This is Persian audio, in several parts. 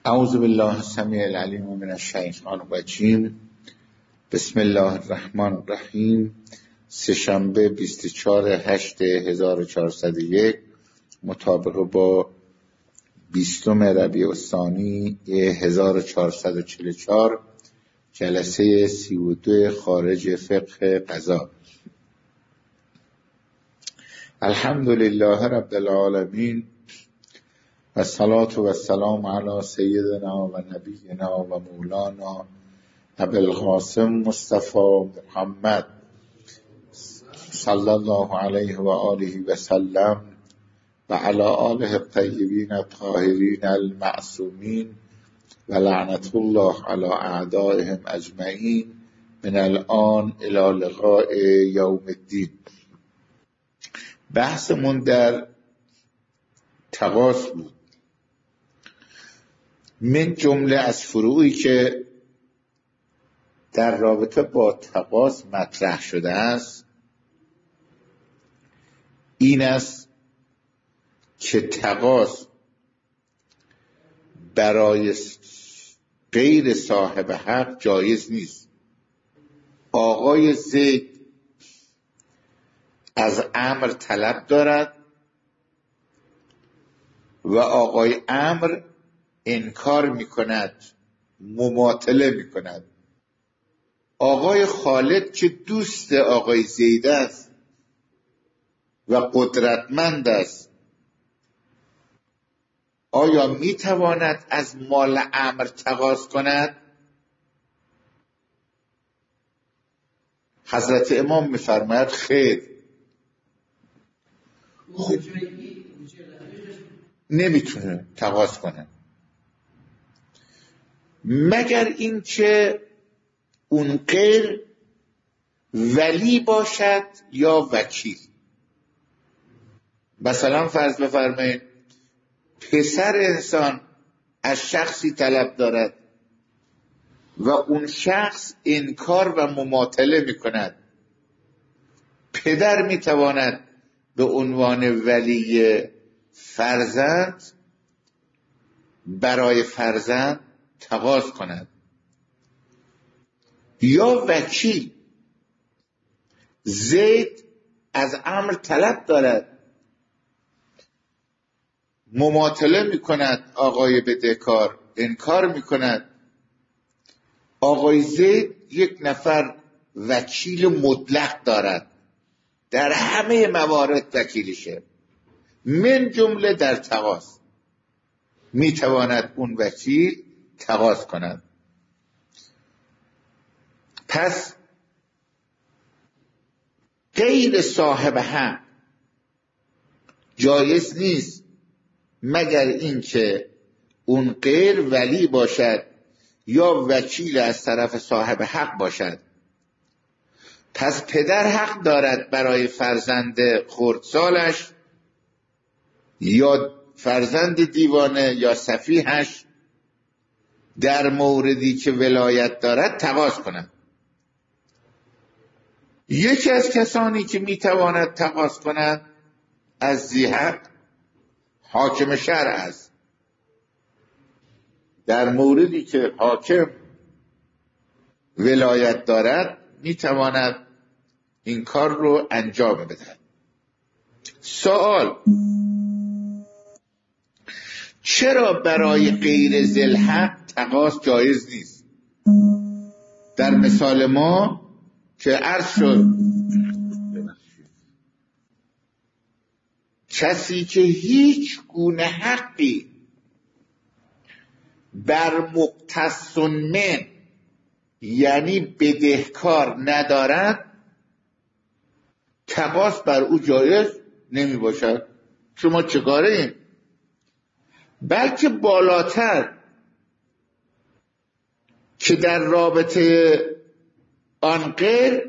اعوذ بالله السمیع العلیم من الشیطان الرجیم. بسم الله الرحمن الرحیم. سه‌شنبه 24/8/1401 مطابق با 20 ربیع الثانی 1444 جلسه 32 خارج فقه قضا. الحمدلله رب العالمین و الصلاة و السلام علی سیدنا و نبینا و مولانا ابوالقاسم مصطفی محمد صلی الله علیه و آله و سلم و علی آله الطیبین الطاهرین المعصومین و لعنت الله علی اعدائهم اجمعین من الان الی لقاء یوم الدین. بحثمون در تقاص بود. من جمله از فروعی که در رابطه با تقاص مطرح شده است این است که تقاص برای غیر صاحب حق جایز نیست. آقای زید از عمرو طلب دارد و آقای عمرو انکار میکند، مماطله میکند. آقای خالد که دوست آقای زید است و قدرتمند است، آیا میتواند از مال عمرو تقاص کند؟ حضرت امام میفرماید خیر، نمیتونه تقاص کنه مگر اینکه اون غیر ولی باشد یا وکیل. مثلا فرض بفرمایید پسر انسان از شخصی طلب دارد و اون شخص انکار و مماطله میکند، پدر میتواند به عنوان ولی فرزند برای فرزند تقاص کند یا وکیل. زید از عمرو طلب دارد، مماطله میکند، آقای بدهکار انکار میکند. آقای زید یک نفر وکیل مطلق دارد، در همه موارد وکیلشه، من جمله در تقاص میتواند اون وکیل تقاص کند. پس غیر صاحب حق جایز نیست مگر اینکه اون غیر ولی باشد یا وکیل از طرف صاحب حق باشد. پس پدر حق دارد برای فرزند خردسالش یا فرزند دیوانه یا سفیهش در موردی که ولایت دارد تقاص کند. یکی از کسانی که میتواند تقاص کند از ذی حق حاکم شرع است. در موردی که حاکم ولایت دارد میتواند این کار رو انجام بده. سوال: چرا برای غیر ذی الحق تقاص جایز نیست؟ در مثال ما که عرض شد کسی که هیچ گونه حقی بر مقتص من یعنی بدهکار ندارد، تقاص بر او جایز نمی باشد. شما چه کاره این؟ بلکه بالاتر که در رابطه آن غیر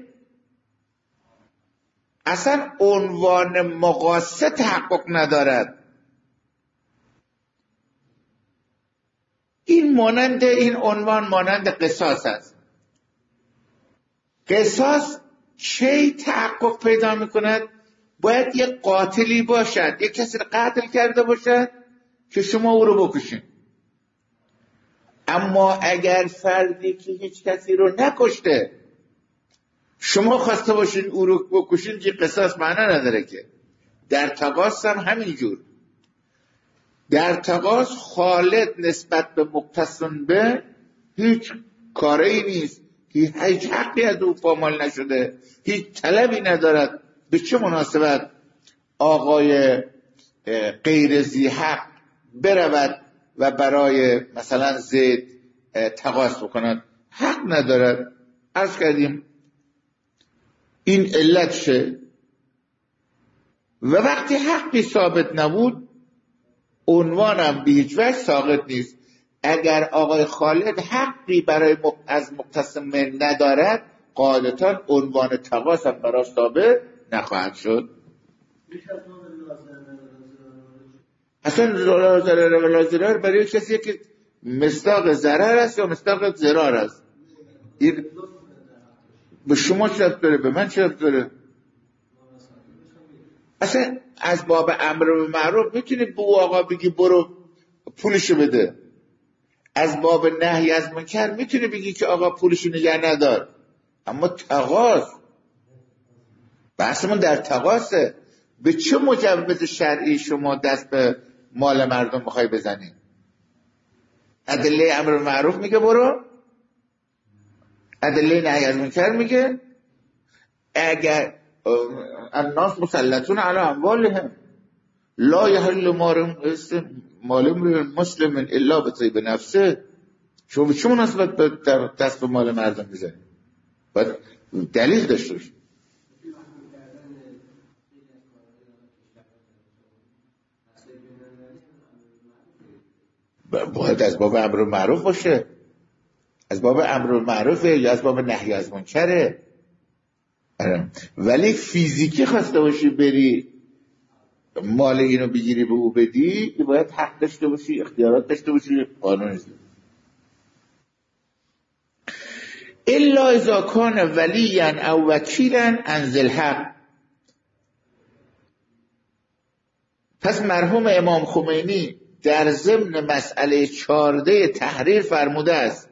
اصلا عنوان مقاصد تحقق ندارد. این عنوان مانند قصاص است. قصاص چه تحقق پیدا میکند؟ باید یک قاتلی باشد، یک کسی قتل کرده باشد که شما او رو بکشین. اما اگر فردی که هیچ کسی رو نکشته شما خواسته باشین او رو بکشین که قصاص معنا نداره که. در تقاص هم همینجور. در تقاص خالد نسبت به مقتصن به هیچ کاری نیست، هیچ حقی از او پامال نشده، هیچ طلبی ندارد. به چه مناسبت آقای غیر ذی حق برود و برای مثلا زید تقاص بکند؟ حق ندارد. عرض کردیم این علت شه. و وقتی حقی ثابت نبود عنوانم به هیچ وجه ساقط نیست. اگر آقای خالد حقی برای از مقتسم ندارد قاعدتاً عنوان تقاص هم براش ثابت نخواهد شد. اصلا ضرر برای کسی که مصداق ضرر است یا مصداق ضرار است. این به شما چه ربطی داره؟ به من چه ربطی داره؟ اصلا از باب امر به معروف میتونی به آقا بگی برو پولشو بده. از باب نهی از منکر میتونی بگی که آقا پولشو نگه ندار. اما تقاص، بحثمون در تقاصه. به چه مجوز شرعی شما دست به مال مردم میخوای بزنی؟ ادله امر به معروف میگه برو، ادله نهی از منکر میگه اگر الناس مسلطون علی اموالهم لا یحل مال مسلم الا بطیب نفسه. شما به چه مناسبت دست به مال مردم میزنی؟ باید دلیل داشته باشی. باید از باب امر معروف باشه، از باب امر معروفه یا از باب نهی از منکره. ولی فیزیکی خواسته باشی بری مال اینو بگیری به او بدی، باید حق داشته باشی، اختیارات داشته باشی، قانون است. الا اذا کان ولیا او وکیلا عن ذی الحق. پس مرحوم امام خمینی در ضمن مسئله 14 تحریر فرموده است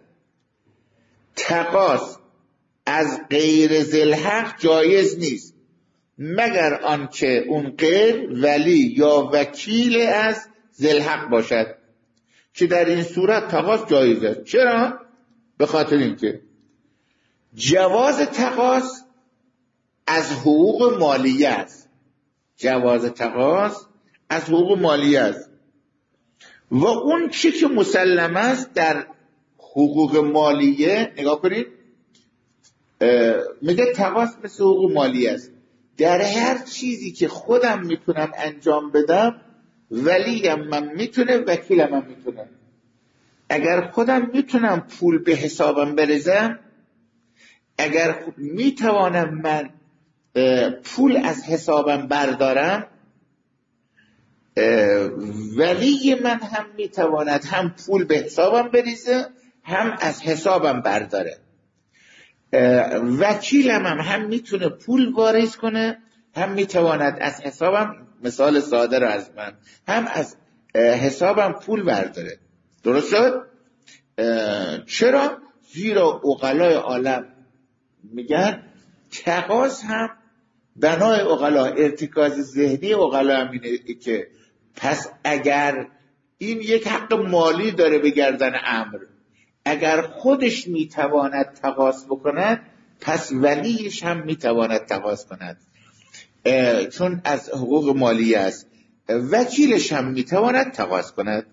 تقاص از غیر ذی الحق جایز نیست مگر آنکه اون غیر ولی یا وکیل از ذی الحق باشد، که در این صورت تقاص جایز است. چرا؟ به خاطر اینکه جواز تقاص از حقوق مالیه است. جواز تقاص از حقوق مالیه است و اون چی که مسلم است در حقوق مالیه، نگاه کنید میگه تقاص مثل حقوق مالیه است. در هر چیزی که خودم میتونم انجام بدم ولیم من میتونه، وکیلم من میتونه. اگر خودم میتونم پول به حسابم بریزم، اگر میتوانم من پول از حسابم بردارم، ولی من هم میتواند هم پول به حسابم بریزه هم از حسابم برداره. وکیلم هم میتونه پول واریز کنه هم میتواند از حسابم، مثال ساده رو از من، هم از حسابم پول برداره. درست شد؟ چرا؟ زیرا عقلای عالم میگن تقاص هم بنای عقلا، ارتکاز ذهنی عقلا هم اینه که پس اگر این یک حق مالی داره به گردن امر، اگر خودش میتواند تقاص بکند پس ولیش هم میتواند تقاص کند، چون از حقوق مالی است. وکیلش هم میتواند تقاص کند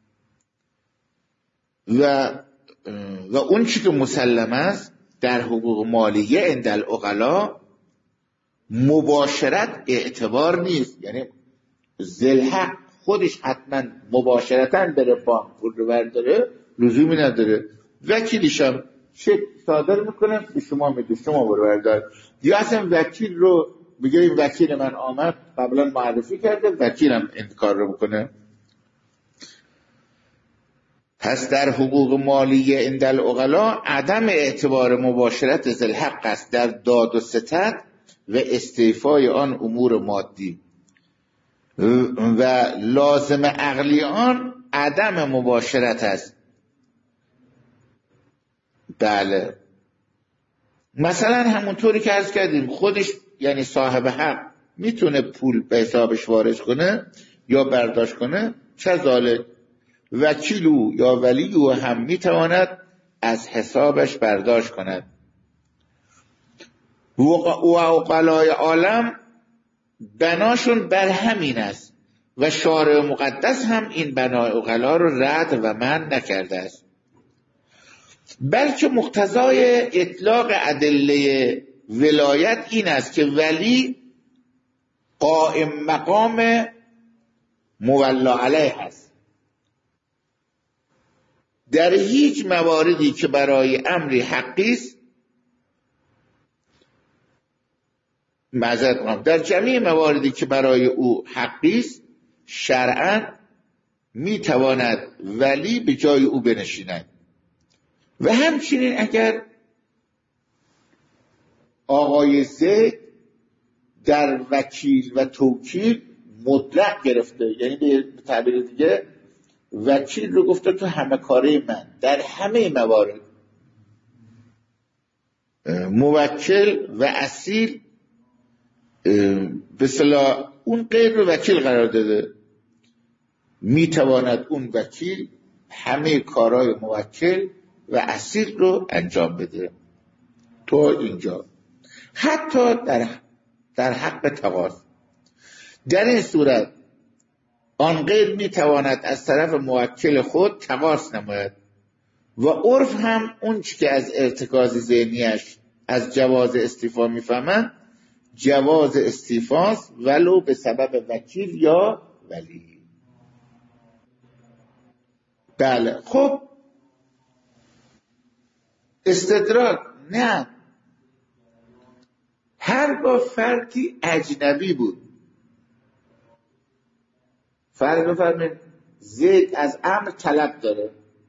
و اون چی که مسلم است در حقوق مالیه عند العقلا مباشرت اعتبار نیست. یعنی ذی الحق خودش حتما مباشرتاً بره بانک پول رو برداره لزومی نداره. وکیلش هم چک صادر میکنه به شما میده، شما برو بردار. یا اصلا وکیل رو میگه این وکیل من آمد قبلا معرفی کرده، وکیلم این کار رو بکنه. پس در حقوق مالیه عند العقلا عدم اعتبار مباشرت ذی الحق است در داد و ستد و استیفای آن امور مادی و لازم عقلی آن عدم مباشرت است بله. مثلا همونطوری که عرض کردیم خودش یعنی صاحب حق میتونه پول به حسابش وارد کنه یا برداشت کنه، چه ذالک وکیل او یا ولی او هم میتواند از حسابش برداشت کند. و عقلای عالم بناشون بر همین است و شارع مقدس هم این بنای عقلا رو رد و منع نکرده است، بلکه مقتضای اطلاق ادله ولایت این است که ولی قائم مقام مولا علیه است. در هیچ مواردی که برای امری حقی است، در جمعی مواردی که برای او حقی است شرعاً میتواند ولی به جای او بنشیند. و همچنین اگر آقای زید در وکیل و توکیل مطلق گرفته، یعنی به تعبیر دیگه وکیل رو گفته تو همه کاره من در همه موارد، موکل و اصیل به اصطلاح اون غیر رو وکیل قرار داده، میتواند اون وکیل همه کارهای موکل و اصیل رو انجام بده. تو اینجا حتی در حق تقاضا، در این صورت آن غیر میتواند از طرف موکل خود تقاضا نماید و عرف هم اون چی که از ارتکاز ذهنیش از جواز استیفا میفهمن جواز استیفاست ولو به سبب وکیل یا ولی. بله. خب استدراک نه، هرگاه فردی اجنبی بود، فرض بفرمایید زید از عمرو طلب داره،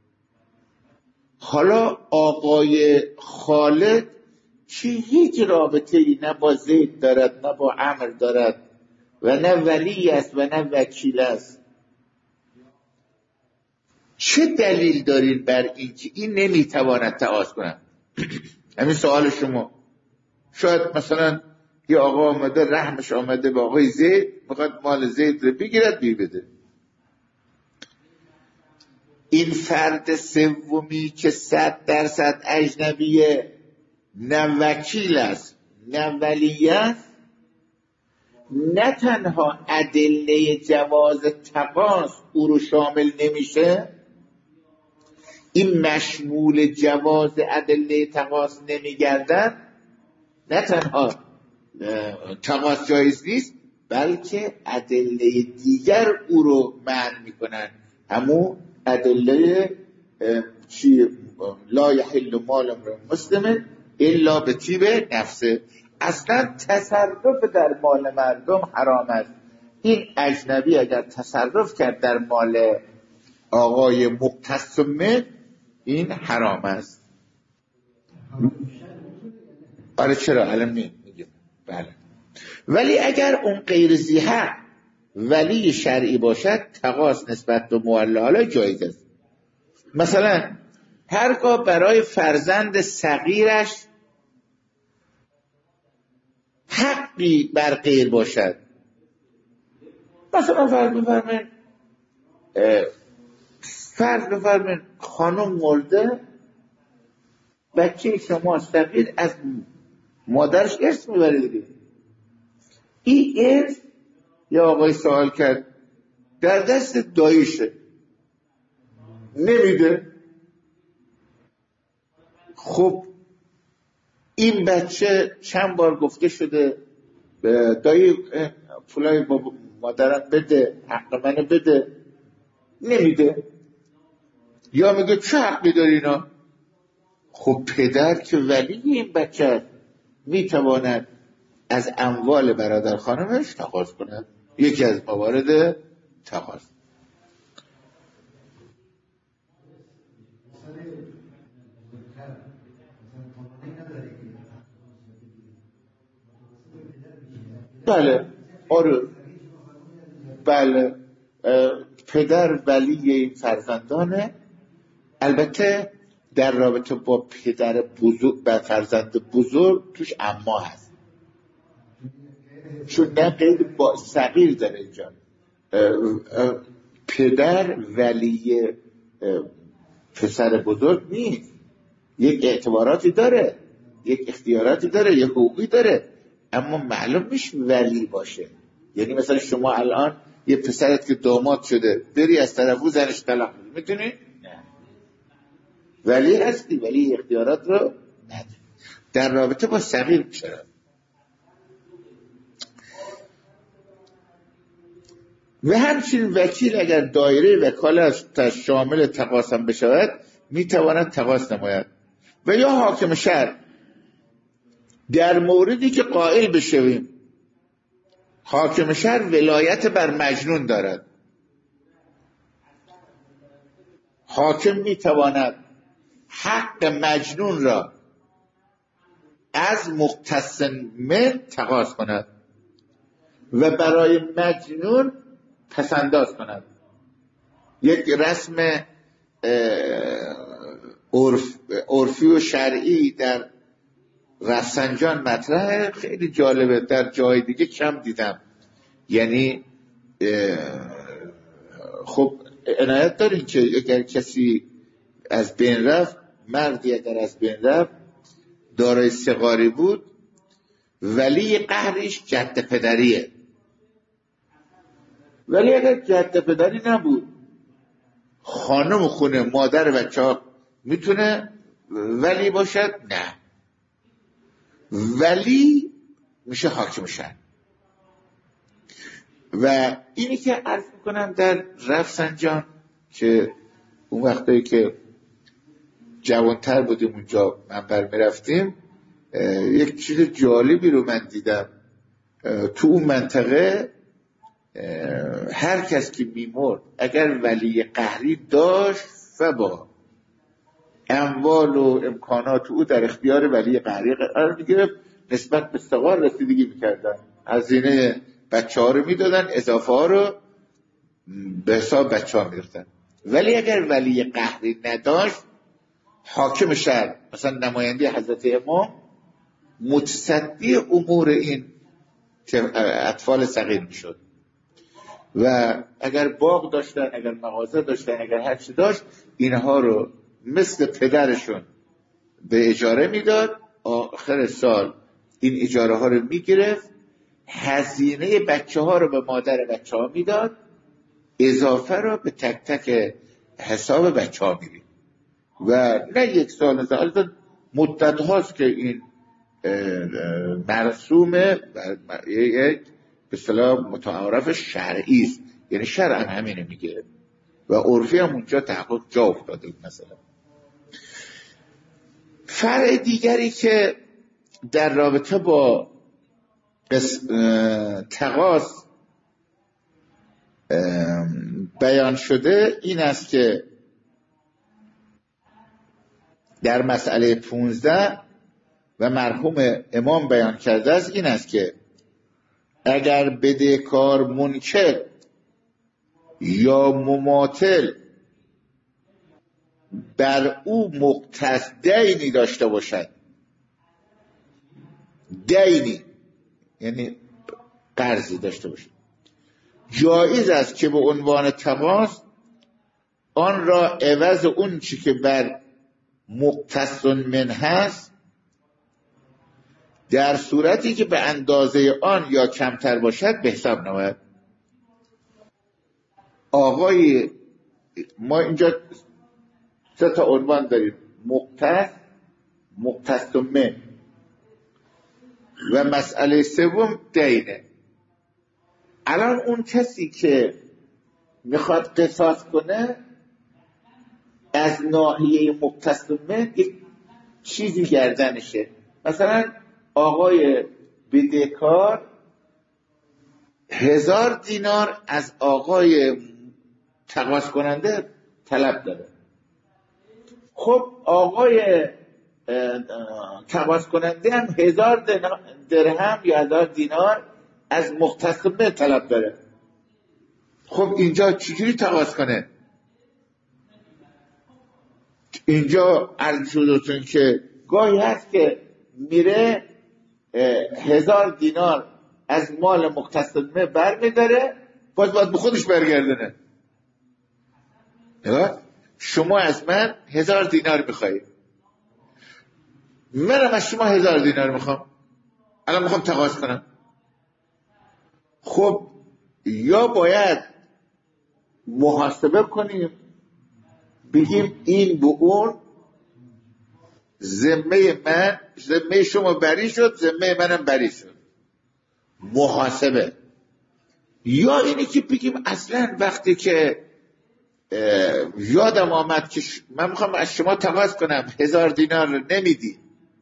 حالا آقای خالد که هیچ رابطه ای نه با زید دارد نه با عمرو دارد و نه ولی است و نه وکیل است، چه دلیل دارید بر این که این نمیتواند تقاضا کند؟ همین سوال شما. شاید مثلا یه آقا آمده رحمش آمده به آقای زید میخواد مال زید رو بگیرد بده. این فرد سومی که 100% اجنبیه، نه وکیل است نه ولی است، نه تنها ادله جواز تقاضا او رو شامل نمیشه، این مشمول جواز ادله تقاضا نمیگردن، نه تنها تقاضا جایز نیست بلکه ادله دیگر او رو منع میکنن، همون ادله لا یحل مال امرئ مسلم الا بطیب نفسه. اصلا تصرف در مال مردم حرام است. این اجنبی اگر تصرف کرد در مال آقای مختص این حرام است. آره چرا الان میگم. بله. ولی اگر اون غیر ذی حق ولی شرعی باشد تقاضا نسبت به مولا جایز است. مثلا هرگاه برای فرزند صغیرش حقی بر غیر باشد، مثلا فرض بفرمایید خانم مرده، بچه شما صغیر از مادرش ارث میبره دیگه، این ارث یا آقای سوال کرد در دست داییشه نمیده، خب این بچه چند بار گفته شده دایی پولای بابا مادرم بده، حق منو بده، نمیده، یا میگه چه حقی داری اینا؟ خب پدر که ولی این بچه میتواند از اموال برادر خانمش تقاضا کند. یکی از موارد تقاضا. بله آره بله پدر ولی این فرزندانه. البته در رابطه با پدر بزرگ و فرزند بزرگ توش اما هست، چون نه قید با صغیر داره اینجا. پدر ولی پسر بزرگ نیست، یک اعتباراتی داره، یک اختیاراتی داره، یک حقوقی داره، اما معلوم نیست ولی باشه. یعنی مثلا شما الان یه پسرت که داماد شده بری از طرف او زنش طلاق بدی، میتونی؟ نه. ولی هستی، ولی اختیارات رو نداری. در رابطه با صغیر چرا؟ و همچنین وکیل اگر دایره وکالت شامل تقاص هم بشود میتواند تقاص نماید. و یا حاکم شهر در موردی که قائل بشویم حاکم شهر ولایت بر مجنون دارد. حاکم میتواند حق مجنون را از مختص من تقاص کند و برای مجنون پسنداز کند. یک رسم عرفی و شرعی در رفسنجان مطرحه، خیلی جالبه، در جای دیگه کم دیدم. یعنی خب عنایت دارین که اگر کسی از بین رفت، مردی اگر از بین رفت دارای صغاری بود، ولی قهرش جد پدریه. ولی اگر جد پدری نبود، خانم خونه مادر بچه ها میتونه ولی باشد؟ نه، ولی میشه حاکم شهر. و اینی که عرض میکنم در رفسنجان که اون وقتایی که جوانتر بودیم اونجا منبر میرفتیم، یک چیز جالبی رو من دیدم. تو اون منطقه هر کس که میمرد اگر ولی قهری داشت و با اموال و امکانات او در اختیار ولی قهری قرار میگرفت، نسبت به صغار رسیدگی میکردن، هزینه بچه ها رو میدادن، اضافه ها رو به حساب بچه ها میرفتن. ولی اگر ولی قهری نداشت، حاکم شهر مثلا نماینده حضرت امام متصدی امور این اطفال صغیر میشد و اگر باغ داشتن، اگر مغازه داشتن، اگر هر چی داشت، اینها رو مثل پدرشون به اجاره میداد. آخر سال این اجاره ها رو میگرفت، هزینه بچه ها رو به مادر بچه ها میداد، اضافه رو به تک تک حساب بچه ها میدید. و نه یک سال مدت هاست که این مرسومه، یک به اصطلاح متعارف شرعی است، یعنی شرع هم همینه میگه و عرفی هم اونجا تحقیق جا افتاده. مثلا فرع دیگری که در رابطه با تقاص بیان شده این است که در مسئله 15 و مرحوم امام بیان کرده است، این است که اگر بدهکار منکر یا مماطل بر او مقتص دینی داشته باشد، دینی یعنی قرضی داشته باشد، جایز است که به عنوان تقاص آن را عوض اون چی که بر مقتص من هست، در صورتی که به اندازه آن یا کمتر باشد به حساب نماید. آقای ما اینجا 3 عنوان داریم: مقتص، مقتص من و مسئله سوم دینه. الان اون کسی که میخواد قصاص کنه از ناحیه مقتص من یک چیزی گردنشه. مثلا آقای بدهکار 1000 دینار از آقای تقاص کننده طلب داره. خب آقای تقاص کننده هم 1000 درهم یا 1000 دینار از مختص به طلب داره. خب اینجا چجوری تقاص کنه؟ اینجا عرض شدتون که گاهی هست که میره 1000 دینار از مال مقتصدمه برمیداره، باز باید به خودش برگردونه. شما از من 1000 دینار میخوایی، منم از شما 1000 دینار میخوام، الان میخوام تقاضا کنم. خب یا باید محاسبه کنیم بگیم این به اون ذمه شما بری شد، ذمه منم بری شد، محاسبه. یا اینی که بگیم اصلا وقتی که یادم آمد که من میخوام از شما تقاضا کنم 1000 دینار رو نمیدی،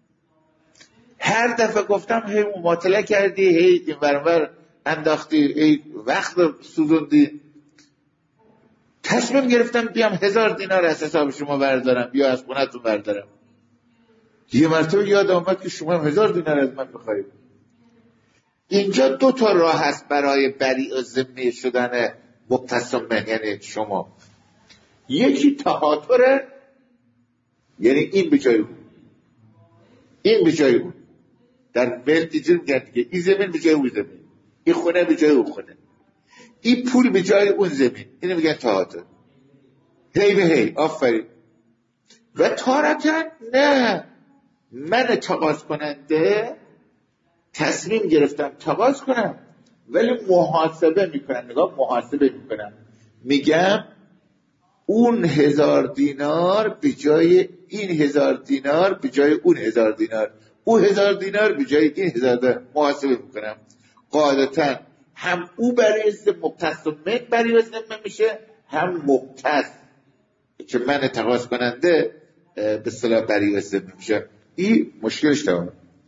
هر دفعه گفتم هی مماطله کردی، هی این ورور انداختی، هی وقت سوزوندی، تصمیم گرفتم بیام 1000 دینار از حساب شما بردارم یا از خونتون بردارم. یه مرتبه یاد آمد که شما 1000 دینار از من بخواید. اینجا 2 تا راه هست برای بریء ذمه شدن مقتصم، یعنی شما. یکی تهاتره، یعنی این به جای اون، این به جای اون. در ملک اینجور میگن که این زمین به جای اون زمین، این خونه به جای اون خونه، این پول به جای اون زمین، اینو میگن تهاتر. هی به هی، آفرین. و تارتا نه، من تقاضا کننده تصمیم گرفتم تقاضا کنم ولی محاسبه میکنم. نگاه، محاسبه میکنم، میگم اون 1000 دینار به جای این 1000 دینار به جای اون 1000 دینار، اون 1000 دینار به جای این 1000 دینار، محاسبه میکنم. قاعدتا هم او برای مقتصد برای ذمه میشه، هم مقتص که من تقاضا کننده به اصطلاح برای ذمه میشه. این مشکلش تمام.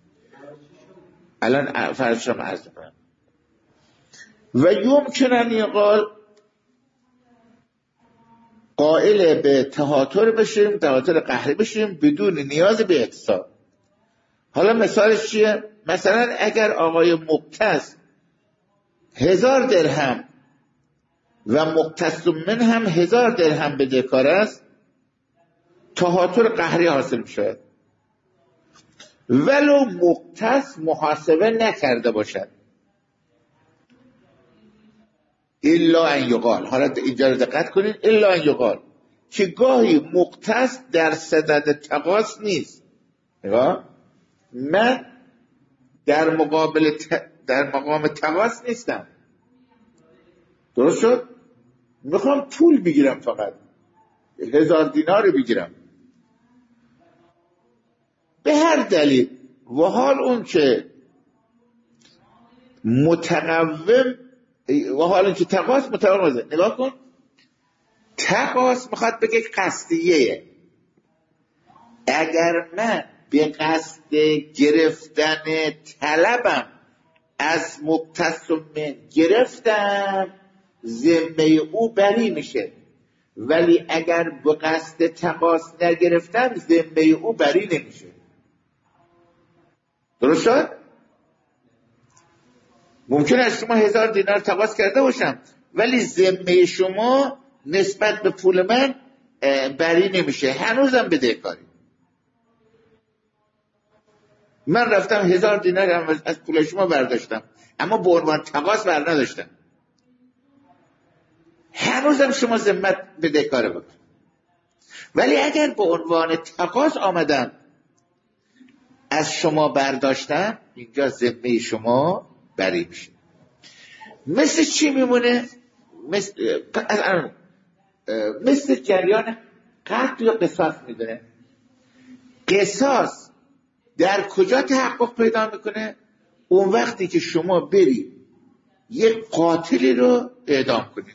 الان فرضش هم عرض کنم. و یمکن ان یقال، قائل به تهاتر بشیم، تهاتر قهری بشیم بدون نیاز به اعتصاب. حالا مثالش چیه؟ مثلا اگر آقای مقتص 1000 درهم و مقتص من هم 1000 درهم بدهکار است، تهاتر قهری حاصل میشه ولو مقتص محاسبه نکرده باشد. الا ان یقال، حالا اینجا رو دقت کنین، الا ان یقال که گاهی مقتص در صدد تقاضا نیست. نگاه، من در مقام تقاضا نیستم، درست شد؟ میخوام پول بگیرم، فقط 1000 دینار بگیرم به هر دلیل. و حال اون که متقوم، و حال اون که تقاضا متقوم، نگاه کن، تقاضا میخواد بگه قصدیه. اگر من به قصد گرفتن طلبم از مقتصم گرفتم، ذمه او بری میشه، ولی اگر به قصد تقاضا نگرفتم، ذمه او بری نمیشه. درست شد؟ ممکن است شما 1000 دینار تقاضا کرده باشم ولی ذمه شما نسبت به پول من بری نمیشه، هنوزم بدهکاری. من رفتم 1000 دینار از پول شما برداشتم اما به عنوان تقاضا بر نداشتم، هنوزم شما ذمت بدهکاره بود. ولی اگر به عنوان تقاضا آمدم از شما برداشتم، اینجا ذمه شما بری میشه. مثل چی میمونه؟ مثل جریان قتل یا قصاص میدونه. قصاص در کجا تحقق پیدا میکنه؟ اون وقتی که شما بری یک قاتلی رو اعدام کنی،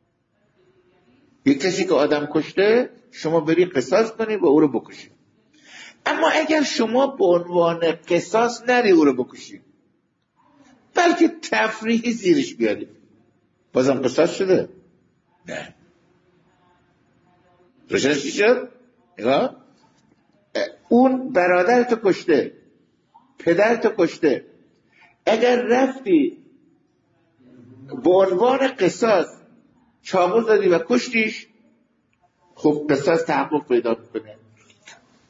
یک کسی که آدم کشته شما بری قصاص کنی و او رو بکشی. اما اگر شما به عنوان قصاص نری او رو بکشی بلکه تفریحی زیرش بیاری، بازم قصاص شده؟ نه. روشنش چی شد؟ نگاه، اون برادرتو کشته، پدرتو کشته، اگر رفتی به عنوان قصاص چاقو زدی و کشتیش، خب قصاص تحقق پیدا میکنه،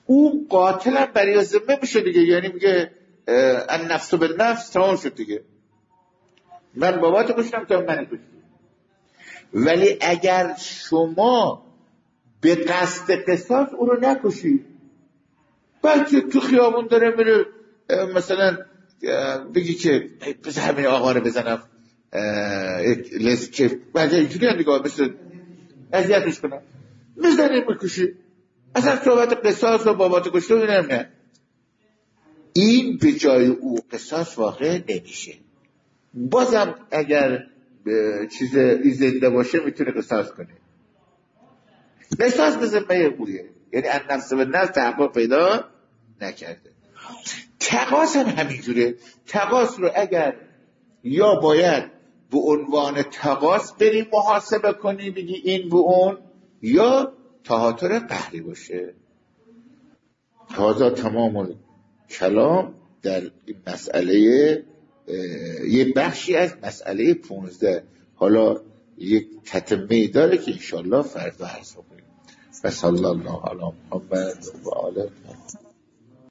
اون قاتل هم برای ذمه میشه دیگه، یعنی میگه النفس بالنفس، تمام شد دیگه، من باباتو کشتم تو من کشتی. ولی اگر شما به قصد قصاص او رو نکشید، بلکه تو خیابون داره میره مثلا بگی که بذار همین آقا رو بزنم که بعد اینجوری هم دیگه مثل اذیتش کنم، میزنیم میکشی، اصلا صحبت قصاص و بابات کشته اینم نه. این به جای او قصاص واقع نمیشه. بازم اگر چیز زنده باشه میتونه قصاص کنه. قصاص به ذمه اویه، یعنی النفس بالنفس تحقق پیدا نکرده. تقاص هم همینجوره. تقاص رو اگر یا باید به عنوان تقاص بریم محاسبه کنی بگی این به اون، یا تهاتر قهری باشه. هذا تمام کلام در این مسئله، یه بخشی از مسئله 15. حالا یک تتمه داره که انشالله فردا عرض کنیم. و صلی الله علی محمد و آله.